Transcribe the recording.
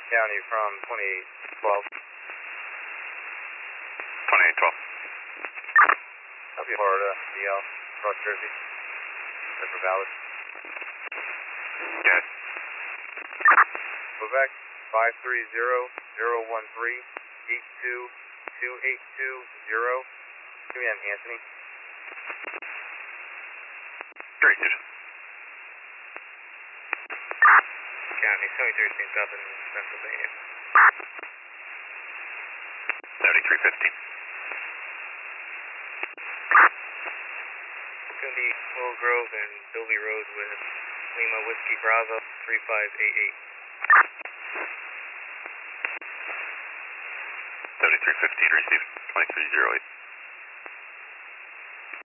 County from 2812. 2812. Copy Florida, DL, North Jersey. River Valley. Yes. Quebec 530-013-82282. Give me Anthony. Great, dude. County 73 up in Pennsylvania. 7315. It's going to be Willow Grove and Bilby Road with Lima Whiskey Bravo 3588. 7315 received 2308.